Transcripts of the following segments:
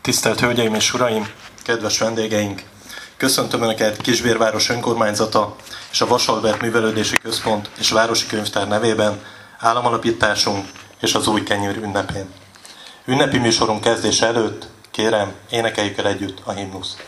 Tisztelt Hölgyeim és Uraim, kedves vendégeink! Köszöntöm Önöket Kisbérváros Önkormányzata és a Vasalbert Művelődési Központ és Városi Könyvtár nevében államalapításunk és az új kenyér ünnepén. Ünnepi műsorunk kezdése előtt kérem, énekeljük el együtt a himnuszt.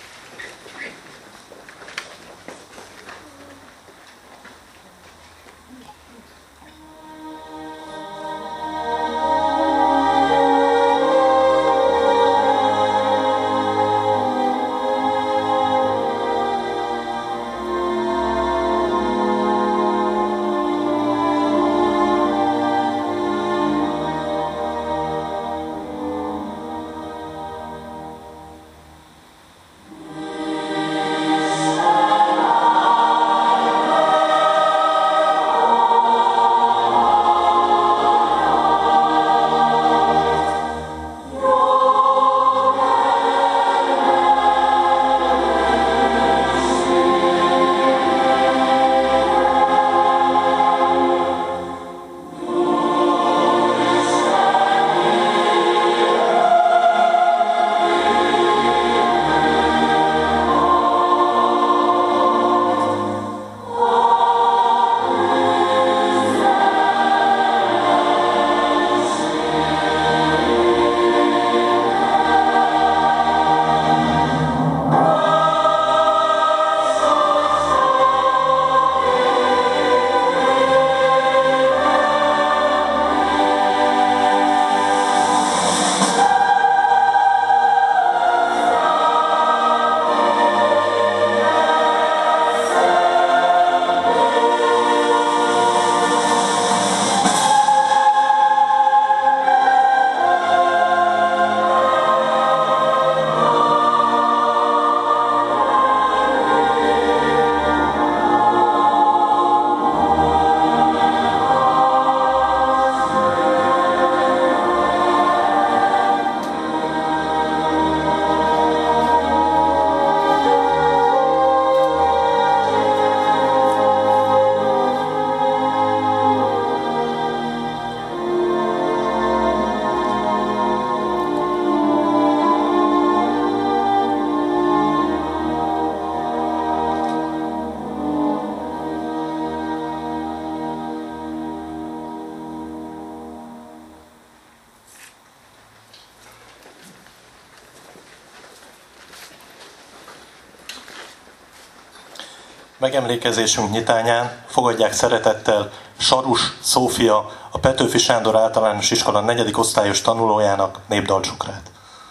Megemlékezésünk nyitányán fogadják szeretettel Sarus Szófia, a Petőfi Sándor Általános Iskola 4. osztályos tanulójának népdalcsukrát.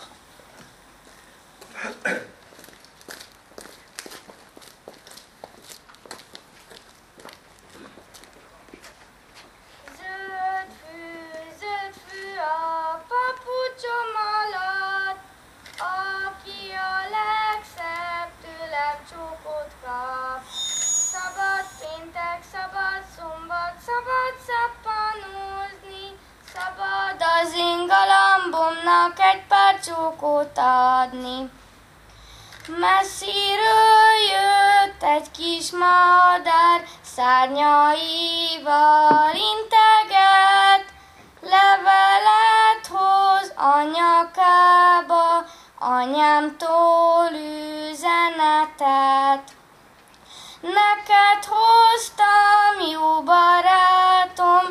Messziről jött egy kis madár, szárnyaival integet, levelet hoz a nyakába, anyámtól üzenetet. Neked hoztam, jó barátom,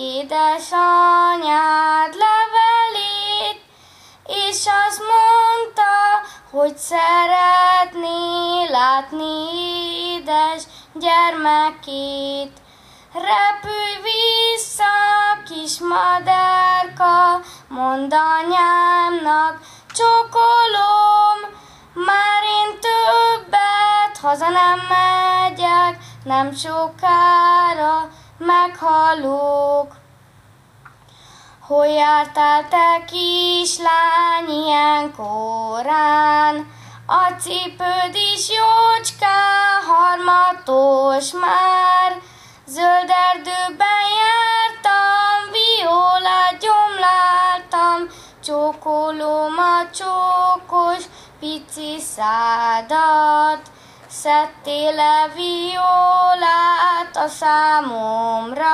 édesanyád levelét, és azt mondta, hogy szeretné látni édes gyermekét. Repülj vissza, kis madárka, mondd anyámnak, csókolom, már én többet haza nem megyek, nem sokára meghalok. Hol jártál te, kislány, ilyen korán? A cipőd is jócskán harmatos már. Zöld erdőben jártam, violát gyomláltam, csókolom a csókos pici szádat. Szedtél-e violát a számomra?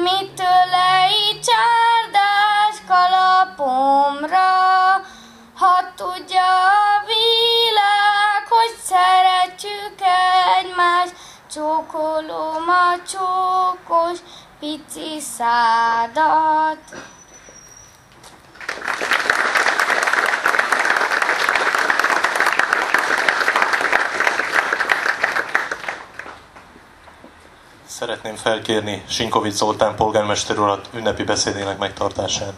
Mitől így csárdás kalapomra? Ha tudja a világ, hogy szeretjük egymást. Csókolom a csókos pici szádat. Szeretném felkérni Sinkovics Zoltán polgármester urat ünnepi beszédének megtartására.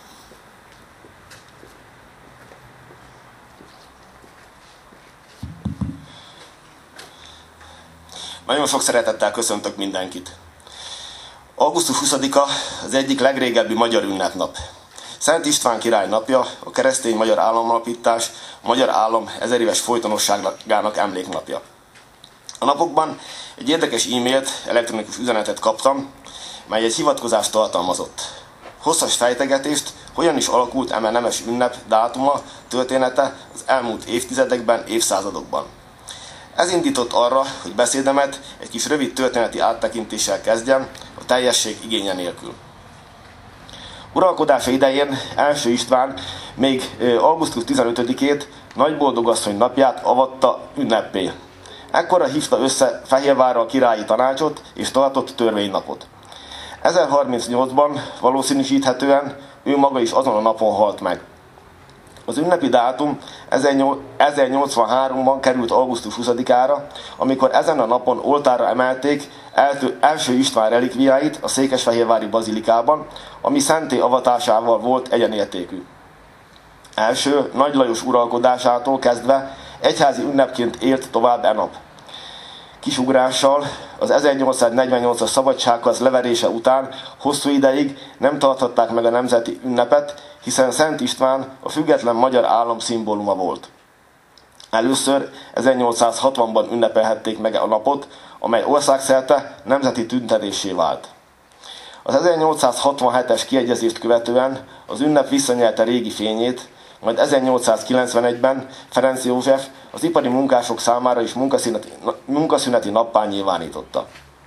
Nagyon sok szeretettel köszöntök mindenkit. Augusztus 20-a az egyik legrégebbi magyar ünnepnap. Szent István király napja, a keresztény magyar államalapítás, a magyar állam 1000 éves folytonosságának emléknapja. A napokban egy érdekes e-mailt, elektronikus üzenetet kaptam, mely egy hivatkozást tartalmazott. Hosszas fejtegetést, hogyan is alakult eme nemes ünnep dátuma, története az elmúlt évtizedekben, évszázadokban. Ez indított arra, hogy beszédemet egy kis rövid történeti áttekintéssel kezdjem, a teljesség igénye nélkül. Uralkodása idején első István még augusztus 15-ét Nagyboldogasszony napját avatta ünneppé. Ekkorra hívta össze Fehérvárra a királyi tanácsot és tartott törvénynapot. 1038-ban valószínűsíthetően ő maga is azon a napon halt meg. Az ünnepi dátum 1083-ban került augusztus 20-ára, amikor ezen a napon oltárra emelték első István relikviáit a székesfehérvári bazilikában, ami szenté avatásával volt egyenértékű. Első Nagy Lajos uralkodásától kezdve egyházi ünnepként élt tovább e nap. Kisugrással az 1848-as szabadságharc leverése után hosszú ideig nem tarthatták meg a nemzeti ünnepet, hiszen Szent István a független magyar állam szimbóluma volt. Először 1860-ban ünnepelhették meg a napot, amely országszerte nemzeti tüntetéssé vált. Az 1867-es kiegyezést követően az ünnep visszanyelte régi fényét, majd 1891-ben Ferenc József az ipari munkások számára is munkaszüneti nappá nyilvánította.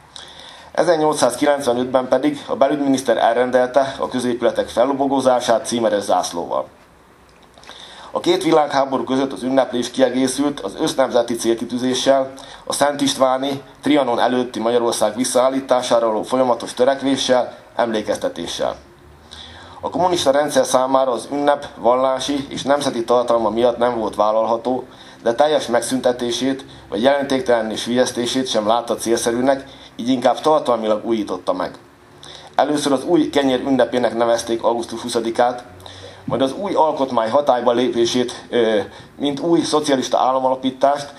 1895-ben pedig a belügyminiszter elrendelte a középületek fellobogózását címeres zászlóval. A két világháború között az ünneplés kiegészült az össznemzeti célkitűzéssel, a Szent Istváni, Trianon előtti Magyarország visszaállítására való folyamatos törekvéssel, emlékeztetéssel. A kommunista rendszer számára az ünnep vallási és nemzeti tartalma miatt nem volt vállalható, de teljes megszüntetését vagy jelentéktelen és hülyesztését sem látta célszerűnek, így inkább tartalmilag újította meg. Először az új kenyér ünnepének nevezték augusztus 20-át, majd az új alkotmány hatályba lépését, mint új szocialista államalapítást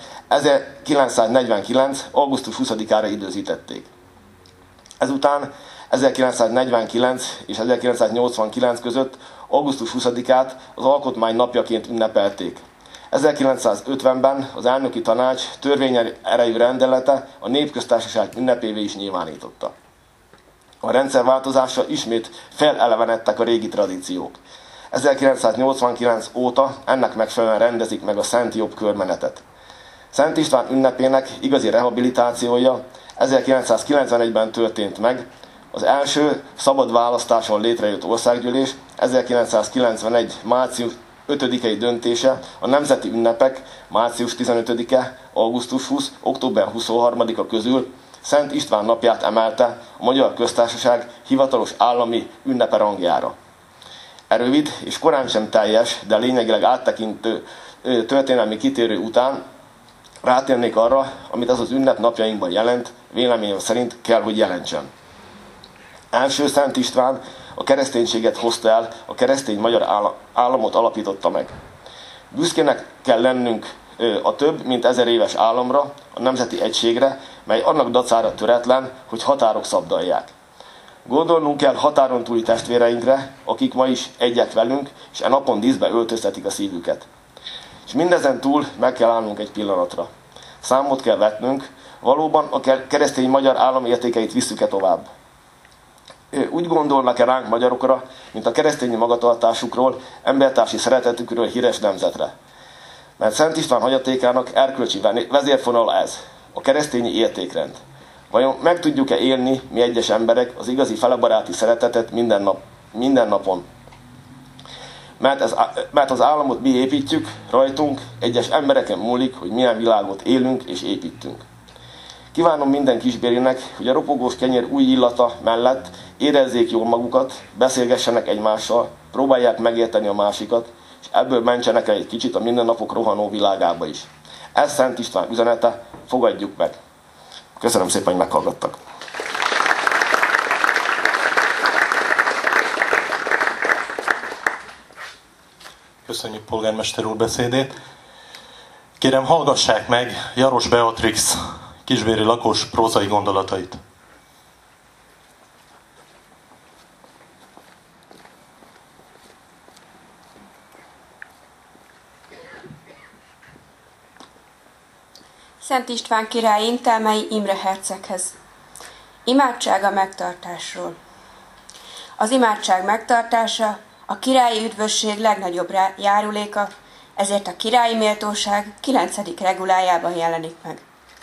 1949. augusztus 20-ára időzítették. Ezután 1949 és 1989 között augusztus 20-át az alkotmány napjaként ünnepelték. 1950-ben az elnöki tanács törvényerejű rendelete a népköztársaság ünnepévé is nyilvánította. A rendszerváltozással ismét felelevenedtek a régi tradíciók. 1989 óta ennek megfelelően rendezik meg a Szent Jobb körmenetet. Szent István ünnepének igazi rehabilitációja 1991-ben történt meg, az első szabad választáson létrejött országgyűlés 1991. március 5-i döntése a nemzeti ünnepek március 15-e, augusztus 20, október 23-a közül Szent István napját emelte a Magyar Köztársaság hivatalos állami ünnepe rangjára. E rövid és korán sem teljes, de lényegileg áttekintő történelmi kitérő után rátérnék arra, amit az ünnep napjainkban jelent, véleményem szerint kell, hogy jelentsen. Első Szent István a kereszténységet hozta el, a keresztény magyar államot alapította meg. Büszkének kell lennünk a több mint 1000 éves államra, a nemzeti egységre, mely annak dacára töretlen, hogy határok szabdalják. Gondolnunk kell határon túli testvéreinkre, akik ma is egyek velünk, és e napon díszbe öltöztetik a szívüket. És mindezen túl meg kell állnunk egy pillanatra. Számot kell vetnünk, valóban a keresztény magyar állam értékeit visszük-e tovább. Úgy gondolnak-e ránk magyarokra, mint a keresztény magatartásukról, embertársi szeretetükről híres nemzetre. Mert Szent István hagyatékának erkölcsi vezérfonal ez, a keresztényi értékrend. Vajon meg tudjuk-e élni mi egyes emberek az igazi felebaráti szeretetet minden napon? mert az államot mi építjük, rajtunk, egyes embereken múlik, hogy milyen világot élünk és építünk. Kívánom minden kisbérinek, hogy a ropogós kenyér új illata mellett érezzék jól magukat, beszélgessenek egymással, próbálják megérteni a másikat, és ebből mentsenek el egy kicsit a mindennapok rohanó világába is. Ez Szent István üzenete, fogadjuk meg. Köszönöm szépen, hogy meghallgattak. Köszönjük polgármester úr beszédét. Kérem, hallgassák meg Jaros Beatrix kisbéri lakos prózai gondolatait. Szent István király intelmei Imre herceghez. Imádság a megtartásról. Az imádság megtartása a királyi üdvösség legnagyobb járuléka, ezért a királyi méltóság 9. regulájában jelenik meg.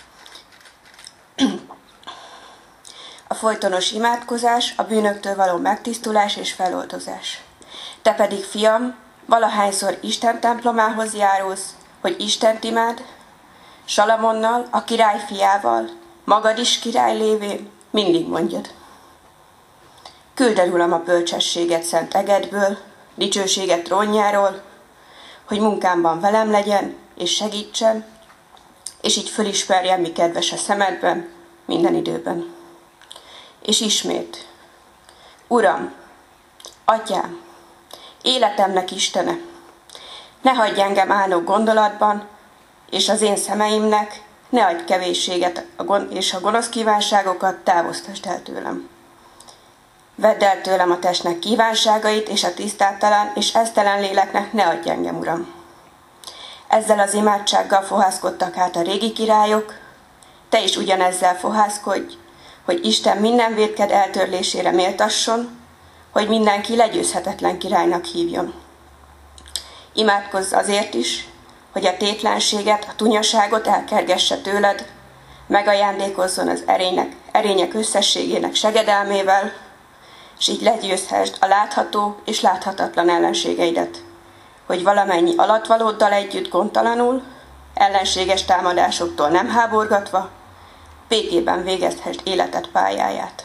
A folytonos imádkozás, a bűnöktől való megtisztulás és feloldozás. Te pedig, fiam, valahányszor Isten templomához járulsz, hogy Istent imád, Salamonnal, a király fiával, magad is király lévén, mindig mondjad. Küld el, Uram, a bölcsességet szent egedből, dicsőséget trónjáról, hogy munkámban velem legyen, és segítsen, és így fölismerjem, mi kedves a szemedben, minden időben. És ismét, Uram, Atyám, életemnek Istene, ne hagyj engem álnok gondolatban, és az én szemeimnek ne adj kevésséget, és a gonosz kívánságokat távoztasd el tőlem. Vedd el tőlem a testnek kívánságait, és a tisztátalan és esztelen léleknek ne adj engem, Uram. Ezzel az imádsággal fohászkodtak át a régi királyok, te is ugyanezzel fohászkodj, hogy Isten minden vétked eltörlésére méltasson, hogy mindenki legyőzhetetlen királynak hívjon. Imádkozz azért is, hogy a tétlenséget, a tunyaságot elkergesse tőled, megajándékozzon az erények összességének segedelmével, és így legyőzhesd a látható és láthatatlan ellenségeidet, hogy valamennyi alattvalóddal együtt gondtalanul, ellenséges támadásoktól nem háborgatva, békében végezhesd életed pályáját.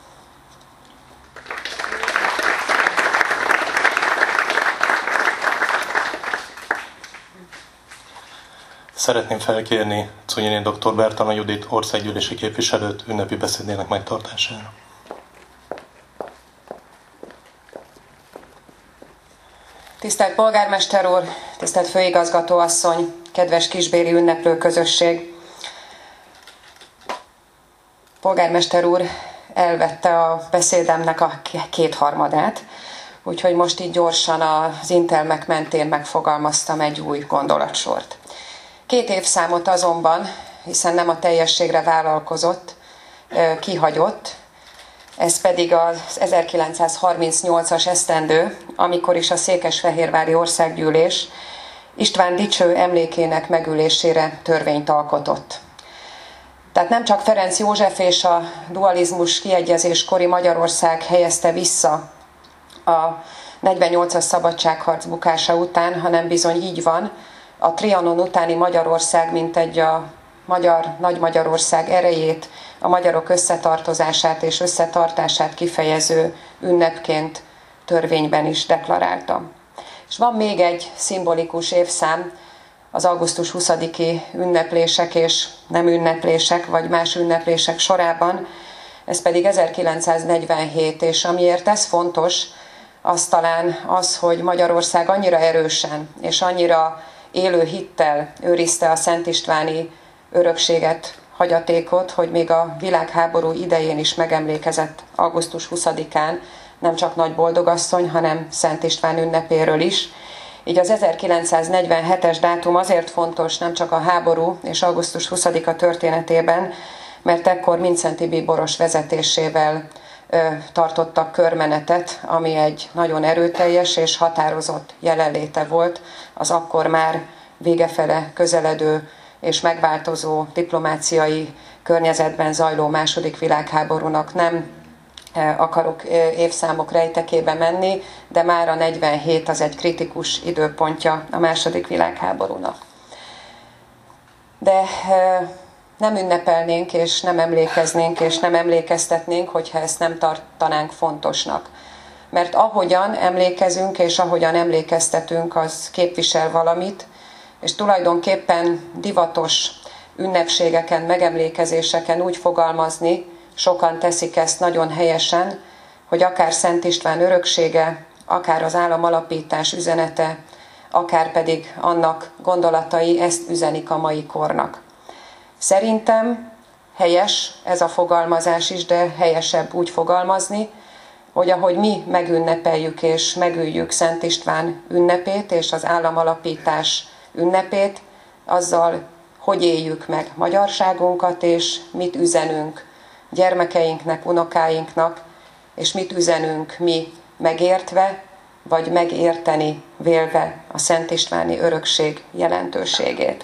Szeretném felkérni Czunyiné dr. Bertalan Judit országgyűlési képviselőt ünnepi beszédének megtartására. Tisztelt polgármester úr, tisztelt főigazgatóasszony, kedves kisbéri ünneplő közösség! Polgármester úr elvette a beszédemnek a 2/3, úgyhogy most így gyorsan az intelmek mentén megfogalmaztam egy új gondolatsort. 2 évszámot azonban, hiszen nem a teljességre vállalkozott, kihagyott, ez pedig az 1938-as esztendő, amikor is a Székesfehérvári Országgyűlés István dicső emlékének megülésére törvényt alkotott. Tehát nem csak Ferenc József és a dualizmus kiegyezéskori Magyarország helyezte vissza a 48-as szabadságharc bukása után, hanem bizony így van, a Trianon utáni Magyarország, mint egy a Nagy Magyarország erejét, a magyarok összetartozását és összetartását kifejező ünnepként törvényben is deklarálta. És van még egy szimbolikus évszám, az augusztus 20-i ünneplések és nem ünneplések, vagy más ünneplések sorában, ez pedig 1947, és amiért ez fontos, az talán az, hogy Magyarország annyira erősen és annyira élő hittel őrizte a szent istváni örökséget, hagyatékot, hogy még a világháború idején is megemlékezett augusztus 20-án nem csak Nagy Boldogasszony, hanem Szent István ünnepéről is. Így az 1947-es dátum azért fontos nem csak a háború és augusztus 20-a történetében, mert ekkor Mindszenty Bíboros vezetésével tartottak körmenetet, ami egy nagyon erőteljes és határozott jelenléte volt az akkor már végefele közeledő és megváltozó diplomáciai környezetben zajló II. Világháborúnak. Nem akarok évszámok rejtekébe menni, de már a 47 az egy kritikus időpontja a II. Világháborúnak. De nem ünnepelnénk, és nem emlékeznénk, és nem emlékeztetnénk, hogyha ezt nem tartanánk fontosnak. Mert ahogyan emlékezünk, és ahogyan emlékeztetünk, az képvisel valamit, és tulajdonképpen divatos ünnepségeken, megemlékezéseken úgy fogalmazni, sokan teszik ezt nagyon helyesen, hogy akár Szent István öröksége, akár az államalapítás üzenete, akár pedig annak gondolatai ezt üzenik a mai kornak. Szerintem helyes ez a fogalmazás is, de helyesebb úgy fogalmazni, hogy ahogy mi megünnepeljük és megüljük Szent István ünnepét és az államalapítás ünnepét, azzal hogy éljük meg magyarságunkat, és mit üzenünk gyermekeinknek, unokáinknak, és mit üzenünk mi megértve, vagy megérteni vélve a Szent Istváni örökség jelentőségét.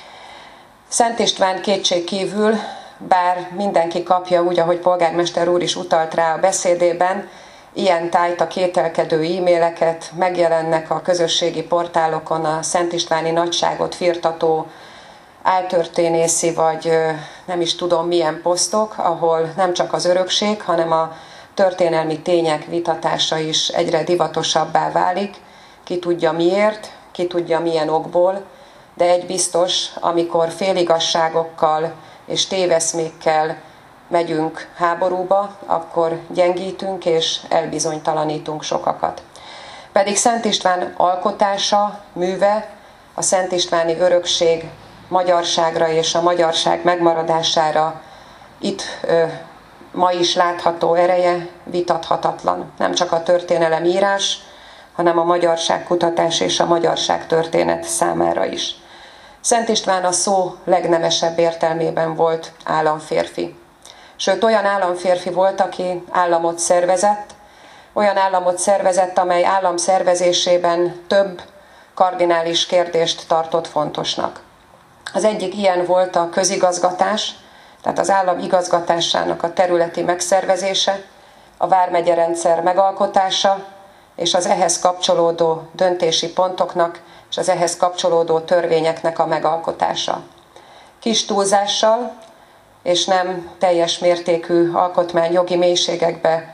Szent István kétségkívül, bár mindenki kapja úgy, ahogy polgármester úr is utalt rá a beszédében, ilyen tájt a kételkedő e-maileket, megjelennek a közösségi portálokon a Szent Istváni nagyságot firtató áltörténészi, vagy nem is tudom milyen posztok, ahol nem csak az örökség, hanem a történelmi tények vitatása is egyre divatosabbá válik. Ki tudja miért, ki tudja milyen okból, de egy biztos, amikor féligasságokkal és téveszmékkel megyünk háborúba, akkor gyengítünk és elbizonytalanítunk sokakat. Pedig Szent István alkotása, műve, a Szent Istváni örökség magyarságra és a magyarság megmaradására itt ma is látható ereje vitathatatlan. Nem csak a történelemírás, hanem a magyarságkutatás és a magyarságtörténet számára is. Szent István a szó legnemesebb értelmében volt államférfi. Sőt, olyan államférfi volt, aki államot szervezett, olyan államot szervezett, amely állam szervezésében több kardinális kérdést tartott fontosnak. Az egyik ilyen volt a közigazgatás, tehát az állam igazgatásának a területi megszervezése, a vármegyerendszer megalkotása, és az ehhez kapcsolódó döntési pontoknak és az ehhez kapcsolódó törvényeknek a megalkotása. Kis túlzással és nem teljes mértékű alkotmányjogi mélységekbe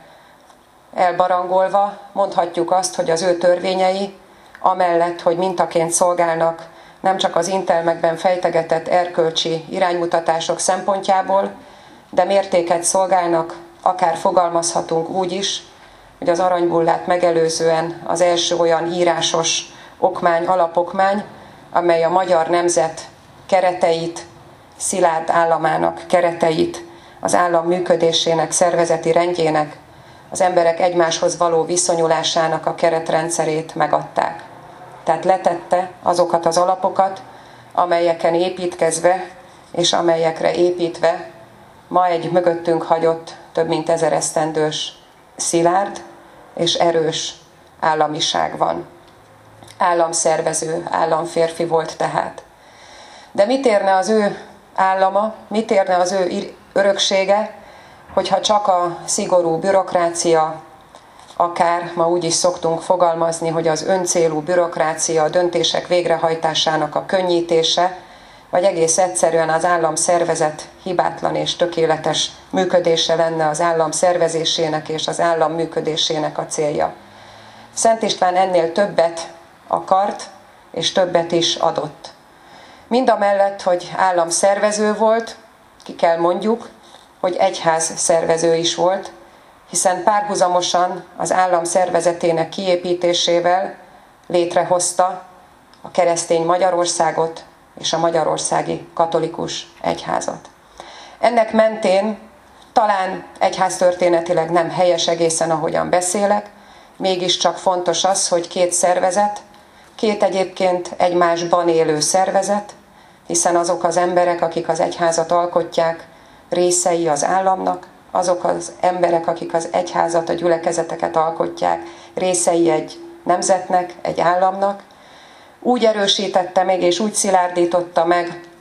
elbarangolva mondhatjuk azt, hogy az ő törvényei, amellett, hogy mintaként szolgálnak nem csak az intelmekben fejtegetett erkölcsi iránymutatások szempontjából, de mértéket szolgálnak, akár fogalmazhatunk úgy is, hogy az aranybullát megelőzően az első olyan írásos okmány, alapokmány, amely a magyar nemzet kereteit, szilárd államának kereteit, az állam működésének, szervezeti rendjének, az emberek egymáshoz való viszonyulásának a keretrendszerét megadták. Tehát letette azokat az alapokat, amelyeken építkezve és amelyekre építve ma egy mögöttünk hagyott több mint 1000 esztendős szilárd és erős államiság van. Államszervező, államférfi volt tehát. De mit érne az ő állama, mit érne az ő öröksége, hogyha csak a szigorú bürokrácia, akár ma úgy is szoktunk fogalmazni, hogy az öncélú bürokrácia, a döntések végrehajtásának a könnyítése, vagy egész egyszerűen az állam szervezet hibátlan és tökéletes működése lenne az állam szervezésének és az állam működésének a célja. Szent István ennél többet akart, és többet is adott. Mindamellett, hogy államszervező volt, ki kell mondjuk, hogy egyház szervező is volt, hiszen párhuzamosan az állam szervezetének kiépítésével létrehozta a keresztény Magyarországot és a magyarországi katolikus egyházat. Ennek mentén talán egyháztörténetileg nem helyes egészen, ahogyan beszélek, mégiscsak fontos az, hogy két szervezet, két egyébként egymásban élő szervezet, hiszen azok az emberek, akik az egyházat alkotják, részei az államnak, azok az emberek, akik az egyházat, a gyülekezeteket alkotják, részei egy nemzetnek, egy államnak, úgy erősítette meg és úgy szilárdította meg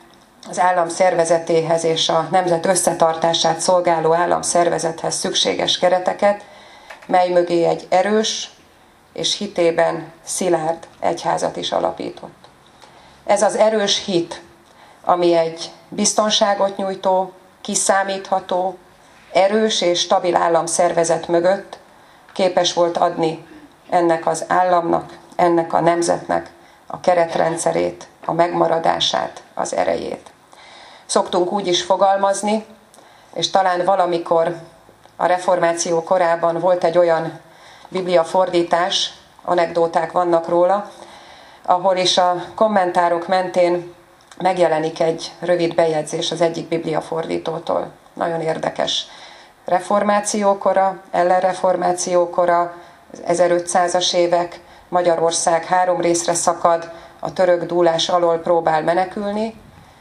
az állam szervezetéhez és a nemzet összetartását szolgáló államszervezethez szükséges kereteket, mely mögé egy erős és hitében szilárd egyházat is alapított. Ez az erős hit, ami egy biztonságot nyújtó, kiszámítható, erős és stabil államszervezet mögött képes volt adni ennek az államnak, ennek a nemzetnek a keretrendszerét, a megmaradását, az erejét. Szoktunk úgy is fogalmazni, és talán valamikor a reformáció korában volt egy olyan bibliafordítás, anekdóták vannak róla, ahol is a kommentárok mentén megjelenik egy rövid bejegyzés az egyik bibliafordítótól. Nagyon érdekes. Reformációkora, ellenreformációkora, 1500-as évek, Magyarország 3 részre szakad, a török dúlás alól próbál menekülni,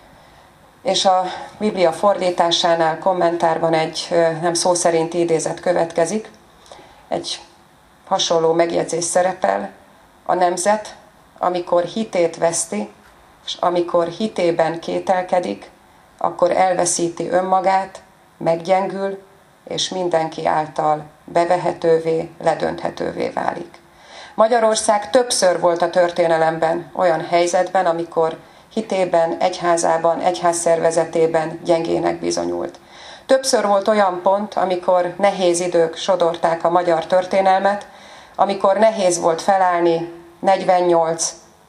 és a Biblia fordításánál kommentárban egy nem szó szerinti idézet következik, egy hasonló megjegyzés szerepel: a nemzet, amikor hitét veszti, és amikor hitében kételkedik, akkor elveszíti önmagát, meggyengül, és mindenki által bevehetővé, ledönthetővé válik. Magyarország többször volt a történelemben olyan helyzetben, amikor hitében, egyházában, egyházszervezetében gyengének bizonyult. Többször volt olyan pont, amikor nehéz idők sodorták a magyar történelmet, amikor nehéz volt felállni, 48,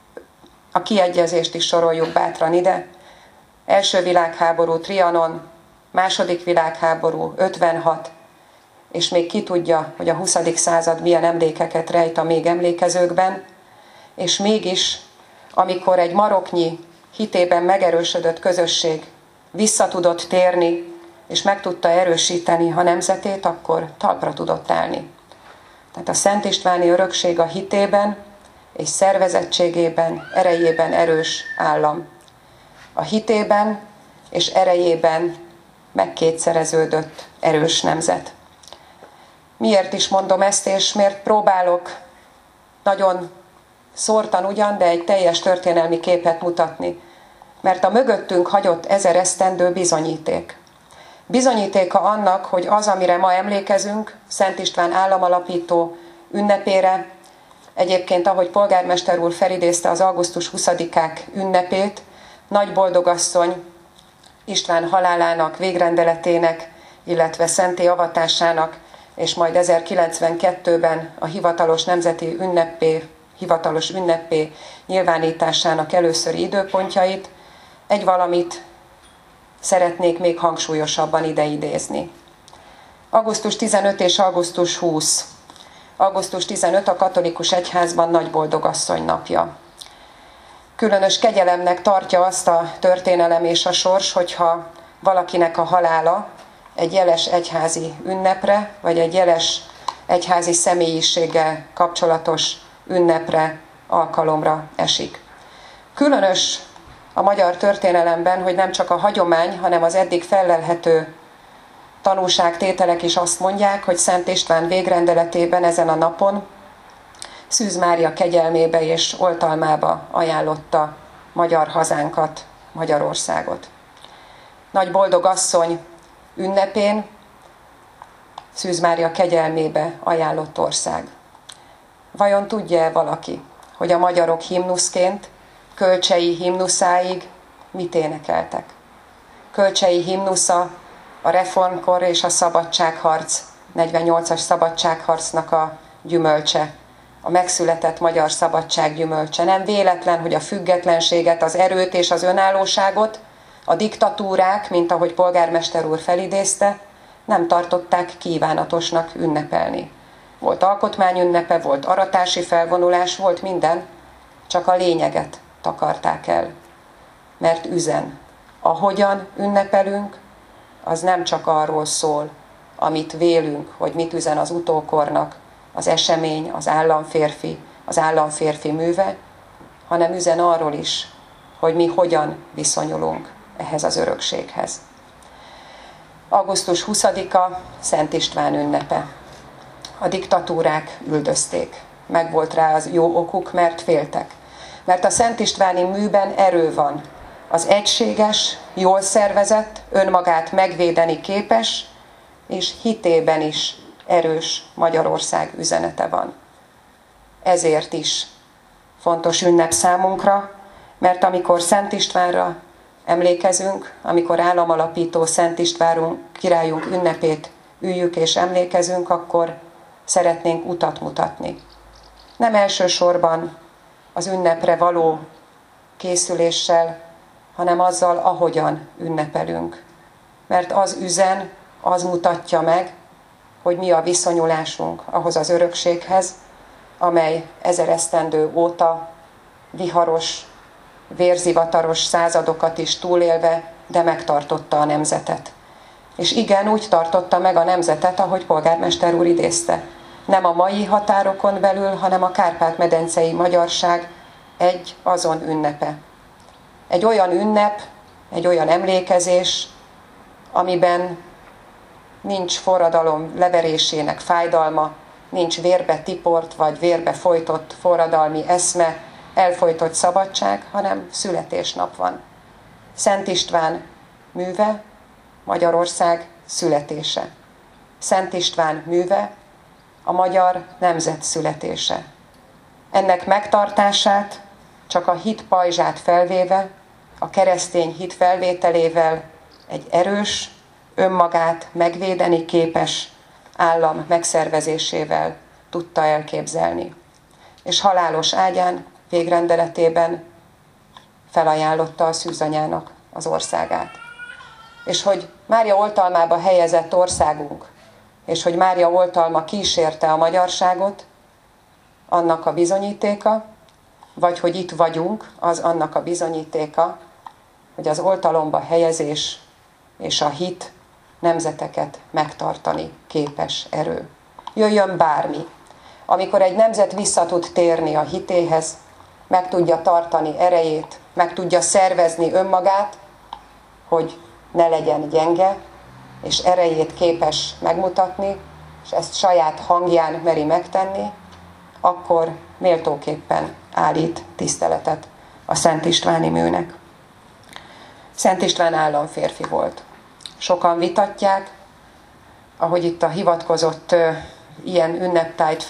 a kiegyezést is soroljuk bátran ide, első világháború, Trianon, második világháború, 56, és még ki tudja, hogy a 20. század milyen emlékeket rejt a még emlékezőkben, és mégis, amikor egy maroknyi, hitében megerősödött közösség vissza tudott térni, és meg tudta erősíteni a nemzetét, akkor talpra tudott állni. Tehát a Szent Istváni örökség a hitében és szervezettségében, erejében erős állam. A hitében és erejében megkétszereződött erős nemzet. Miért is mondom ezt, és miért próbálok nagyon szórtan ugyan, de egy teljes történelmi képet mutatni? Mert a mögöttünk hagyott 1000 esztendő bizonyíték. Bizonyítéka annak, hogy az, amire ma emlékezünk, Szent István államalapító ünnepére, egyébként ahogy polgármester úr felidézte az augusztus 20-ák ünnepét, nagy boldogasszony István halálának végrendeletének, illetve szenté avatásának, és majd 1092-ben a hivatalos nemzeti hivatalos ünnepé nyilvánításának előszöri időpontjait, egy valamit szeretnék még hangsúlyosabban ideidézni. Augusztus 15 és augusztus 20. Augusztus 15 a katolikus egyházban Nagy Boldogasszony napja. Különös kegyelemnek tartja azt a történelem és a sors, hogyha valakinek a halála egy jeles egyházi ünnepre, vagy egy jeles egyházi személyiséggel kapcsolatos ünnepre, alkalomra esik. Különös a magyar történelemben, hogy nem csak a hagyomány, hanem az eddig fellelhető tanúságtételek is azt mondják, hogy Szent István végrendeletében ezen a napon Szűz Mária kegyelmébe és oltalmába ajánlotta magyar hazánkat, Magyarországot. Nagy Boldogasszony ünnepén Szűz Mária kegyelmébe ajánlott ország. Vajon tudja-e valaki, hogy a magyarok himnuszként Kölcsei himnuszáig mit énekeltek? Kölcsei himnusza a reformkor és a szabadságharc, 48-as szabadságharcnak a gyümölcse, a megszületett magyar szabadság gyümölcse. Nem véletlen, hogy a függetlenséget, az erőt és az önállóságot a diktatúrák, mint ahogy polgármester úr felidézte, nem tartották kívánatosnak ünnepelni. Volt alkotmányünnepe, volt aratási felvonulás, volt minden, csak a lényeget takarták el. Mert üzen. Ahogyan ünnepelünk, az nem csak arról szól, amit vélünk, hogy mit üzen az utókornak, az esemény, az államférfi műve, hanem üzen arról is, hogy mi hogyan viszonyulunk ehhez az örökséghez. Augusztus 20-a Szent István ünnepe. A diktatúrák üldözték. Megvolt rá az jó okuk, mert féltek. Mert a Szent Istváni műben erő van. az egységes, jól szervezett, önmagát megvédeni képes, és hitében is erős Magyarország üzenete van. Ezért is fontos ünnep számunkra, mert amikor Szent Istvánra emlékezünk, amikor államalapító Szent István királyunk ünnepét üljük és emlékezünk, akkor szeretnénk utat mutatni. Nem elsősorban az ünnepre való készüléssel, hanem azzal, ahogyan ünnepelünk. Mert az üzen, az mutatja meg, hogy mi a viszonyulásunk ahhoz az örökséghez, amely 1000 esztendő óta viharos, vérzivataros századokat is túlélve, de megtartotta a nemzetet. És igen, úgy tartotta meg a nemzetet, ahogy polgármester úr idézte. Nem a mai határokon belül, hanem a kárpát-medencei magyarság egy azon ünnepe. Egy olyan ünnep, egy olyan emlékezés, amiben nincs forradalom leverésének fájdalma, nincs vérbe tiport vagy vérbe folytott forradalmi eszme, elfojtott szabadság, hanem születésnap van. Szent István műve, Magyarország születése. Szent István műve, a magyar nemzet születése. Ennek megtartását csak a hit pajzsát felvéve, a keresztény hit felvételével egy erős, önmagát megvédeni képes állam megszervezésével tudta elképzelni. És halálos ágyán, végrendeletében felajánlotta a szűzanyának az országát. És hogy Mária oltalmába helyezett országunk, és hogy Mária oltalma kísérte a magyarságot, annak a bizonyítéka, vagy hogy itt vagyunk, az annak a bizonyítéka, hogy az oltalomba helyezés és a hit nemzeteket megtartani képes erő. Jöjjön bármi. Amikor egy nemzet vissza tud térni a hitéhez, meg tudja tartani erejét, meg tudja szervezni önmagát, hogy ne legyen gyenge, és erejét képes megmutatni, és ezt saját hangján meri megtenni, akkor méltóképpen állít tiszteletet a Szent Istváni műnek. Szent István államférfi volt. Sokan vitatják, ahogy itt a hivatkozott ilyen ünneptájt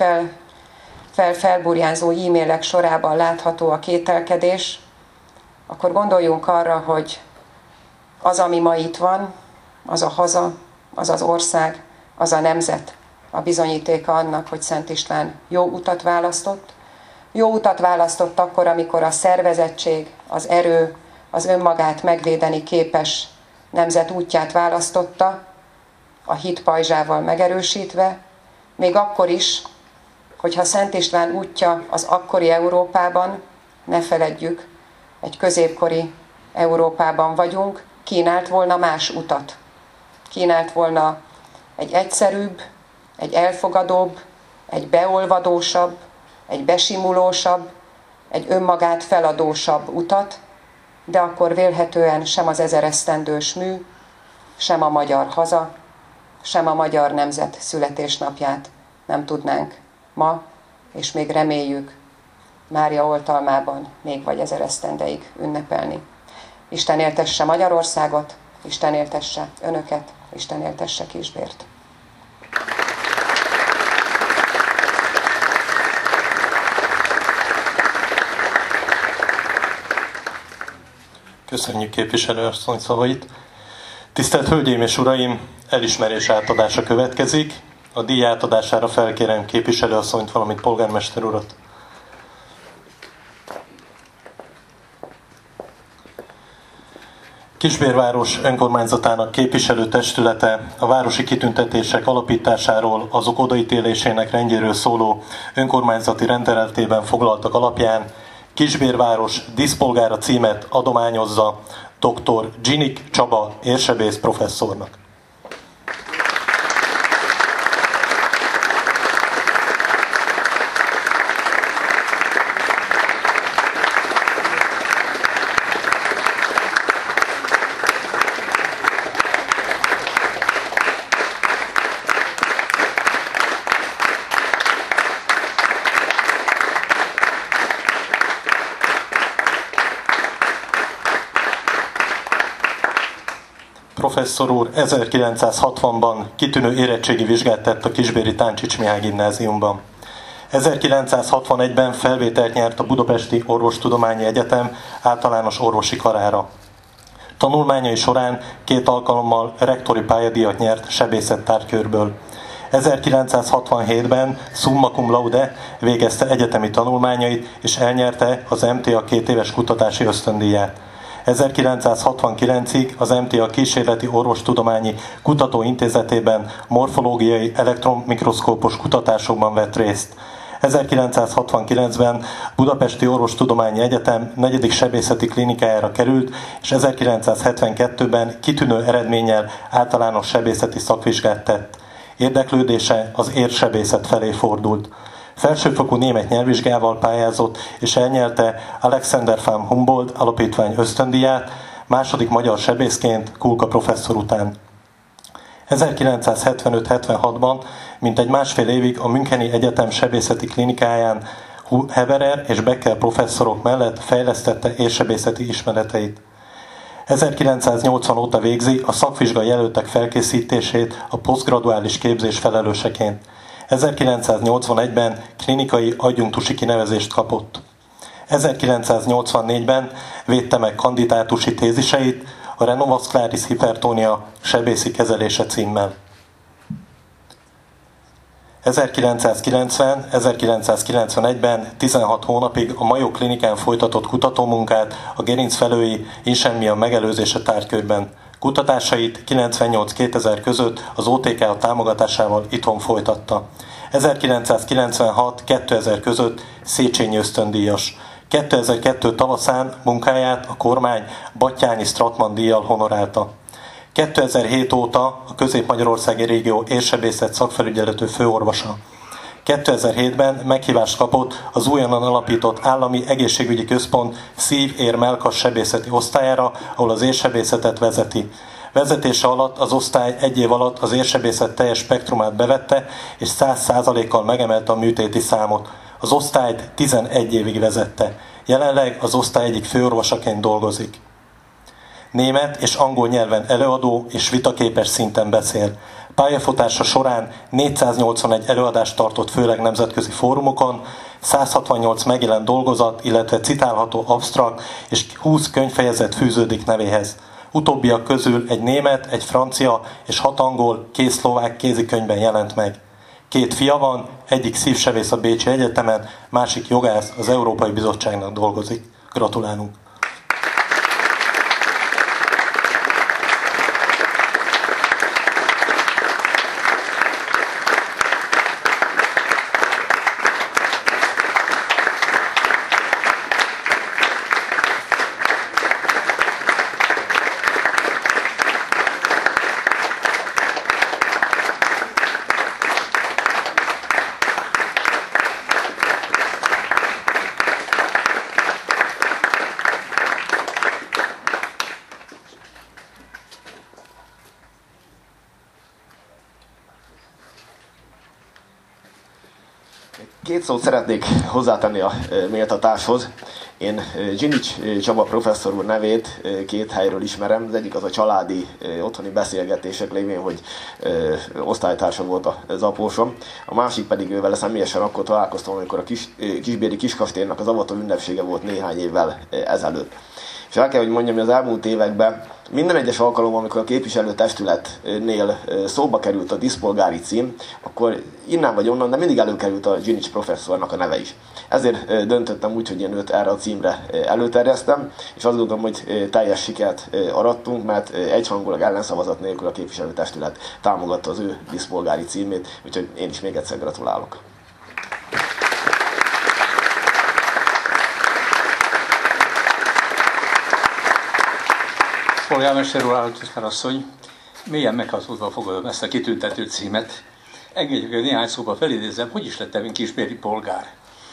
felburjánzó e-mailek sorában látható a kételkedés, akkor gondoljunk arra, hogy az, ami ma itt van, az a haza, az az ország, az a nemzet, a bizonyítéka annak, hogy Szent István jó utat választott. Jó utat választott akkor, amikor a szervezettség, az erő, az önmagát megvédeni képes nemzet útját választotta, a hit pajzsával megerősítve, még akkor is, hogyha Szent István útja az akkori Európában, ne feledjük, egy középkori Európában vagyunk, kínált volna más utat. Kínált volna egy egyszerűbb, egy elfogadóbb, egy beolvadósabb, egy besimulósabb, egy önmagát feladósabb utat, de akkor vélhetően sem az 1000 esztendős mű, sem a magyar haza, sem a magyar nemzet születésnapját nem tudnánk ma, és még reméljük Mária oltalmában még vagy 1000 esztendeig ünnepelni. Isten éltesse Magyarországot, Isten éltesse önöket, Isten éltesse Kisbért. Köszönjük képviselőasszony szavait. Tisztelt Hölgyeim és Uraim, elismerés átadása következik. A díj átadására felkérem képviselőasszonyt, valamint polgármester urat. Kisbérváros önkormányzatának képviselőtestülete a városi kitüntetések alapításáról, azok odaítélésének rendjéről szóló önkormányzati rendeletében foglaltak alapján Kisbérváros díszpolgára címet adományozza dr. Zsinik Csaba érsebész professzornak. professzor úr 1960-ban kitűnő érettségi vizsgát tett a Kisbéri Táncsics Mihály gimnáziumban. 1961-ben felvételt nyert a Budapesti Orvostudományi Egyetem általános orvosi karára. Tanulmányai során 2 alkalommal rektori pályadíjat nyert sebészettárgykörből. 1967-ben summa cum laude végezte egyetemi tanulmányait, és elnyerte az MTA 2 éves kutatási ösztöndíját. 1969-ig az MTA Kísérleti Orvostudományi Kutatóintézetében morfológiai elektronmikroszkópos kutatásokban vett részt. 1969-ben Budapesti Orvostudományi Egyetem 4. sebészeti klinikájára került, és 1972-ben kitűnő eredménnyel általános sebészeti szakvizsgát tett. Érdeklődése az érsebészet felé fordult. Felsőfokú német nyelvvizsgával pályázott, és elnyerte Alexander von Humboldt alapítvány ösztöndíját, második magyar sebészként Kulka professzor után. 1975-76-ban, mintegy másfél évig a Müncheni Egyetem sebészeti klinikáján Heberer és Becker professzorok mellett fejlesztette érsebészeti ismereteit. 1980 óta végzi a szakvizsga jelöltek felkészítését a posztgraduális képzés felelőseként. 1981-ben klinikai adjunktusi kinevezést kapott. 1984-ben védte meg kandidátusi téziseit a renovascularis hipertónia sebészi kezelése címmel. 1990-1991-ben 16 hónapig a Mayo Klinikán folytatott kutatómunkát a gerincfelői insemmia megelőzése tárgykörben. Kutatásait 98-2000 között az OTK támogatásával itthon folytatta. 1996-2000 között Széchenyi ösztöndíjas. 2002 tavaszán munkáját a kormány Batthyány Stratman díjjal honorálta. 2007 óta a Közép-Magyarországi Régió érsebészet szakfelügyelető főorvosa. 2007-ben meghívást kapott az újonnan alapított Állami Egészségügyi Központ szív-ér-mellkas sebészeti osztályára, ahol az érsebészetet vezeti. Vezetése alatt az osztály 1 év alatt az érsebészet teljes spektrumát bevette, és 100%-kal megemelte a műtéti számot. Az osztályt 11 évig vezette. Jelenleg az osztály egyik főorvosaként dolgozik. Német és angol nyelven előadó és vitaképes szinten beszél. Pályafutása során 481 előadást tartott, főleg nemzetközi fórumokon, 168 megjelent dolgozat, illetve citálható absztrakt és 20 könyvfejezet fűződik nevéhez. Utóbbiak közül egy német, egy francia és 6 angol, 2 szlovák kézikönyvben jelent meg. 2 fia van, egyik szívsebész a Bécsi Egyetemen, másik jogász, az Európai Bizottságnak dolgozik. Gratulálunk! Két szót szeretnék hozzátenni a méltatáshoz. Én Dzsinics Csaba professzor úr nevét 2 helyről ismerem. Az egyik az a családi otthoni beszélgetések lévén, hogy osztálytársa volt az apósom. A másik pedig vele személyesen akkor találkoztam, amikor a Kisbéri Kiskastélynak az avató ünnepsége volt néhány évvel ezelőtt. És el kell, hogy mondjam, hogy az elmúlt években minden egyes alkalommal, amikor a képviselőtestületnél szóba került a díszpolgári cím, akkor innen vagy onnan, de mindig előkerült a Dzsinics professzornak a neve is. Ezért döntöttem úgy, hogy én őt erre a címre előterjesztem, és azt gondolom, hogy teljes sikert arattunk, mert egyhangulag ellenszavazat nélkül a képviselőtestület támogatta az ő díszpolgári címét, úgyhogy én is még egyszer gratulálok. Polgármester úr, államtitkár-asszony, mélyen meghazudva fogadom ezt a kitüntető címet. Engedjük, hogy néhány szóba felidézem, hogy is lettem én kisbéri polgár.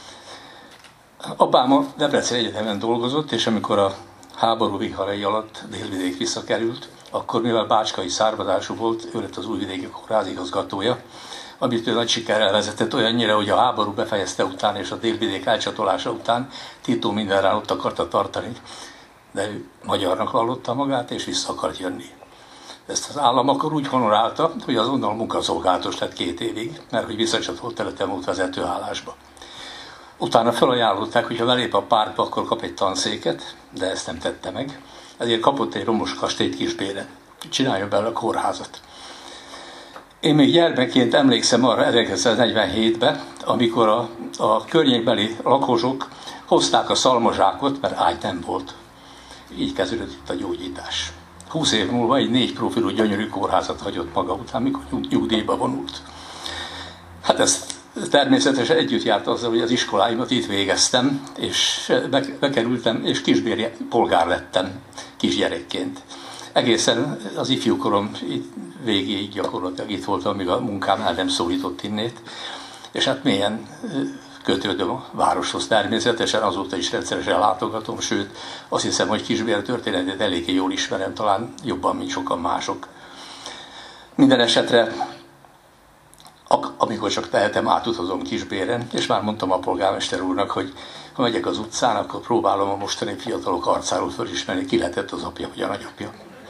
Apám a Debreceni Egyetemen dolgozott, és amikor a háború viharai alatt Délvidék visszakerült, akkor mivel bácskai származású volt, ő lett az Újvidéki kórházigazgatója, amit ő nagy sikerrel vezetett olyannyira, hogy a háború befejezte után és a Délvidék elcsatolása után Tito mindenrán ott akarta tartani, de ő magyarnak vallotta magát, és vissza akart jönni. Ezt az állam akkor úgy honorálta, hogy azonnal munkaszolgálatos lett 2 évig, mert hogy visszacsatolt teletemút vezetőállásba. Utána felajánlották, hogy ha belép a pártba, akkor kap egy tanszéket, de ezt nem tette meg. Ezért kapott egy romos kastélyt Kisbéren. Csináljon belőle a kórházat. Én még gyermekként emlékszem arra 1947-ben, amikor a környékbeli lakosok hozták a szalmazsákot, mert ágy nem volt. Így kezdődött itt a gyógyítás. 20 év múlva egy 4 profilú gyönyörű kórházat hagyott maga után, mikor nyugdíjba vonult. Hát ez természetesen együtt járt azzal, hogy az iskoláimat itt végeztem, és bekerültem, és kisbéri polgár lettem kisgyerekként. Egészen az ifjúkorom végéig gyakorlatilag itt voltam, amíg a munkám el nem szólított innét, és hát mélyen kötődöm a városhoz természetesen, azóta is rendszeresen látogatom, sőt, azt hiszem, hogy Kisbér történetét eléggé jól ismerem, talán jobban, mint sokan mások. Minden esetre, amikor csak tehetem, átutazom Kisbéren, és már mondtam a polgármester úrnak, hogy ha megyek az utcán, akkor próbálom a mostani fiatalok arcáról felismerni, ki lehetett az apja vagy a nagyapja.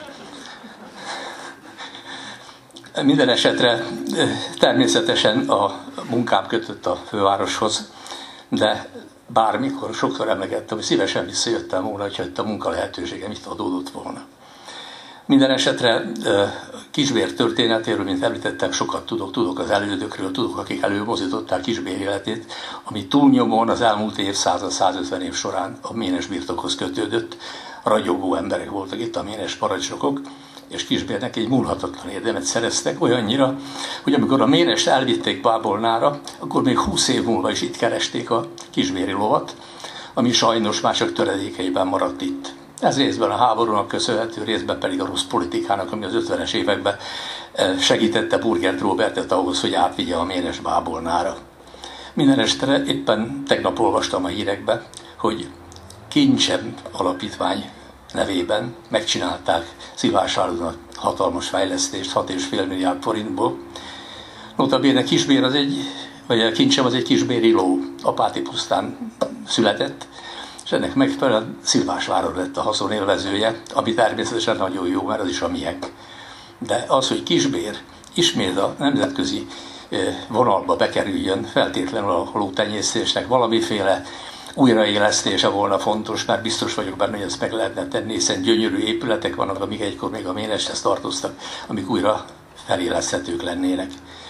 Minden esetre természetesen a munkám kötött a fővároshoz, de bármikor sokszor emlegettem, hogy szívesen visszajöttem volna, hogyha itt a munka lehetőségem itt adódott volna. Minden esetre Kisbér történetéről, mint említettem, sokat tudok az elődökről, tudok, akik előmozdították Kisbér életét, ami túlnyomóan az elmúlt évszázad, 150 év során a ménes birtokhoz kötődött. Ragyogó emberek voltak itt, a ménes parancsnokok, és Kisbérnek egy múlhatatlan érdemet szereztek, olyannyira, hogy amikor a ménest elvitték Bábolnára, akkor még 20 év múlva is itt keresték a kisbéri lovat, ami sajnos már csak töredékeiben maradt itt. Ez részben a háborúnak köszönhető, részben pedig a rossz politikának, ami az 50-es években segítette Burgert Róbertet ahhoz, hogy átvigye a ménes Bábolnára. Minden esetre éppen tegnap olvastam a hírekbe, hogy Kincsem alapítvány nevében megcsinálták Szilvásvárosnak hatalmas fejlesztést, 6,5 milliárd forintból. Notabéne Kisbér vagy Kincsem az egy kisbéri ló, Apáti pusztán született, és ennek megfelelően Szilvásvárod lett a haszonélvezője, ami természetesen nagyon jó, mert az is a miénk. De az, hogy Kisbér ismét a nemzetközi vonalba bekerüljön, feltétlenül a lótenyésztésnek valamiféle újraélesztése volna fontos, mert biztos vagyok benne, hogy ezt meg lehetne tenni, hiszen gyönyörű épületek vannak, amik egykor még a méneshez tartoztak, amik újra feléleszthetők lennének.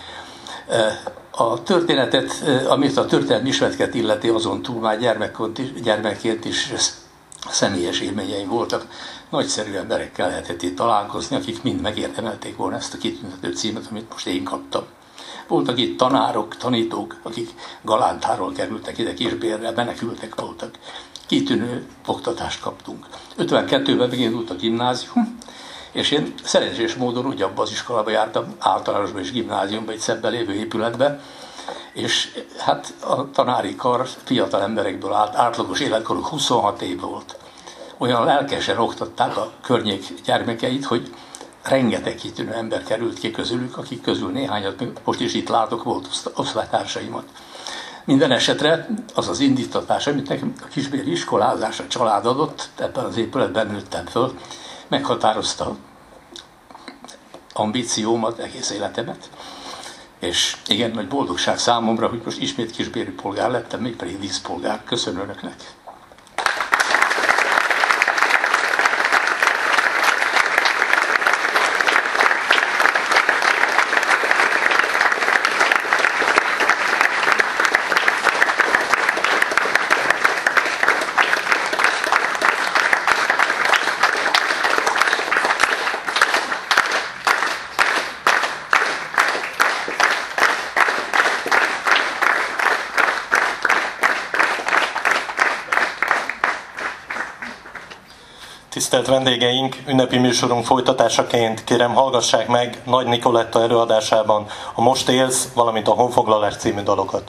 A történetet, amit a történelmi ismereteket illeti, azon túl már gyermekként is személyes élményeim voltak. Nagyszerű emberekkel lehetett itt találkozni, akik mind megérdemelték volna ezt a kitüntető címet, amit most én kaptam. Voltak itt tanárok, tanítók, akik Galántáról kerültek ide Kisbérre, menekültek voltak. Kitűnő oktatást kaptunk. 52-ben megindult a gimnázium, és én szerencsés módon ugyanabba az iskolába jártam, általánosban és gimnáziumban, egy szemben lévő épületbe, és hát a tanári kar fiatal emberekből állt, átlagos életkoruk 26 év volt. Olyan lelkesen oktatták a környék gyermekeit, hogy rengeteg kitűnő ember került ki közülük, akik közül néhányat most is itt látok, volt osztálytársaimat. Minden esetre az az indítatás, amit nekem a kisbéri iskolázás, a család adott, ebben az épületben nőttem föl, meghatározta ambíciómat, egész életemet, és igen, nagy boldogság számomra, hogy most ismét kisbéri polgár lettem, mégpedig díszpolgár. Köszönöm Önöknek! Tisztelt vendégeink, ünnepi műsorunk folytatásaként kérem hallgassák meg Nagy Nikoletta előadásában a Most élsz, valamint a Honfoglalás című dalokat.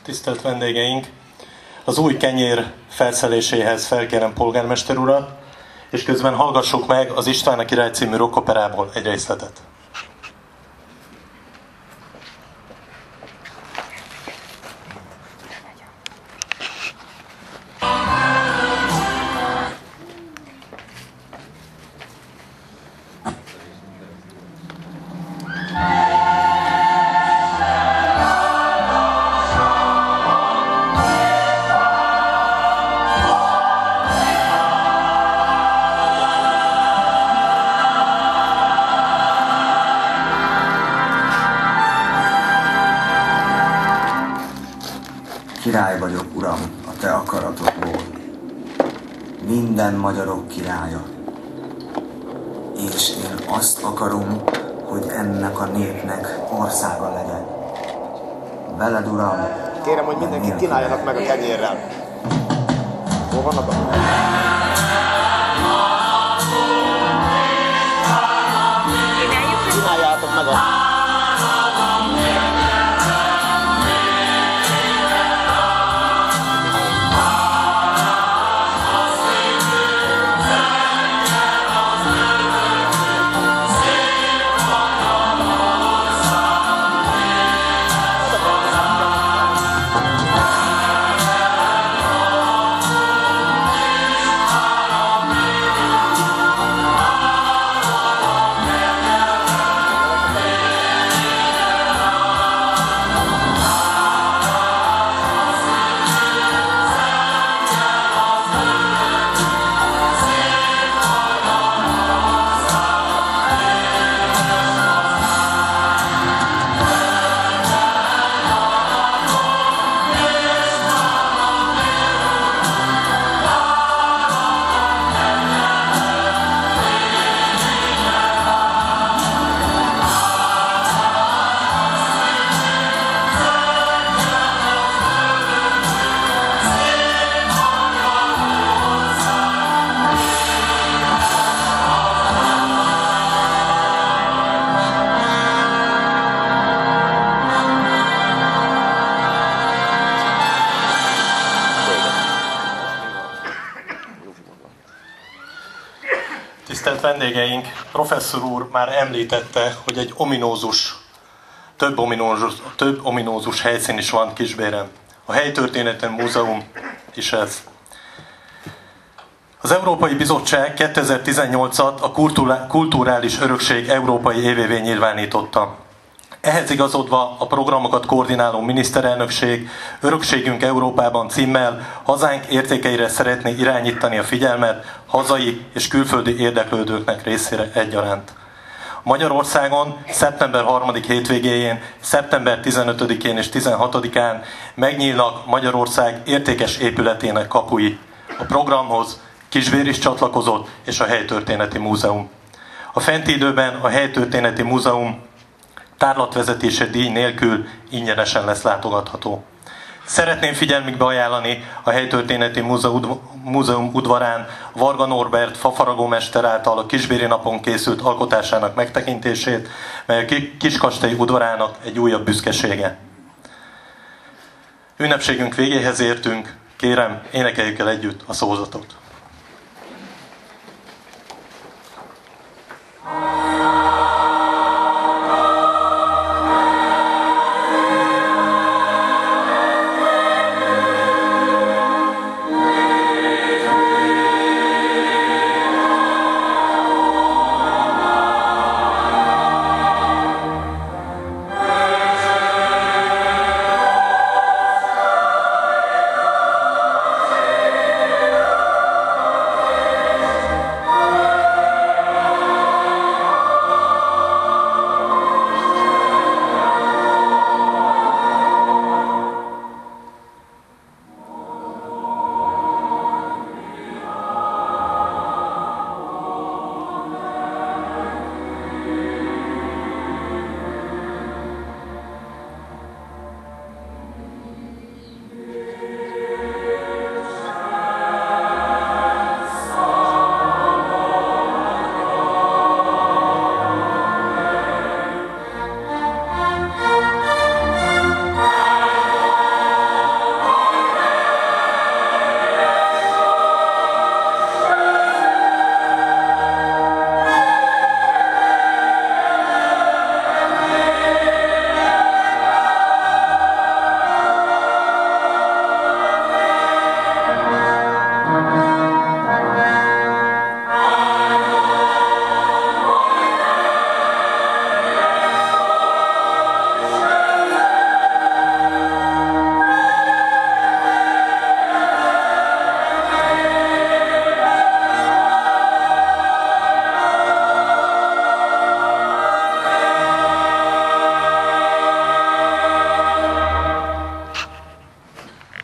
Tisztelt vendégeink! Az új kenyér felszeléséhez felkérem polgármester urat, és közben hallgassuk meg az István a király című rockoperából egy részletet. Király vagyok, uram, a te akaratodból, minden magyarok királya. És én azt akarom, hogy ennek a népnek országa legyen. Veled, uram. Kérem, hogy mindenkit kínáljanak meg a kenyérrel. Hol vannak a... Kínáljátok meg a... Tisztelt vendégeink, professzor úr már említette, hogy egy több ominózus helyszín is van Kisbéren. A Helytörténeti Múzeum is ez. Az Európai Bizottság 2018-at a kulturális örökség európai évévé nyilvánította. Ehhez igazodva a programokat koordináló miniszterelnökség Örökségünk Európában címmel hazánk értékeire szeretné irányítani a figyelmet hazai és külföldi érdeklődőknek részére egyaránt. Magyarországon szeptember 3. hétvégéjén, szeptember 15-én és 16-án megnyílnak Magyarország értékes épületének kapui. A programhoz Kisbér is csatlakozott, és a Helytörténeti Múzeum. A fenti időben a Helytörténeti Múzeum tárlatvezetése díj nélkül ingyenesen lesz látogatható. Szeretném figyelmükbe ajánlani a Helytörténeti Múzeum udvarán Varga Norbert fafaragómester által a Kisbéri napon készült alkotásának megtekintését, mely a Kiskastély udvarának egy újabb büszkesége. Ünnepségünk végéhez értünk, kérem, énekeljük el együtt a szózatot.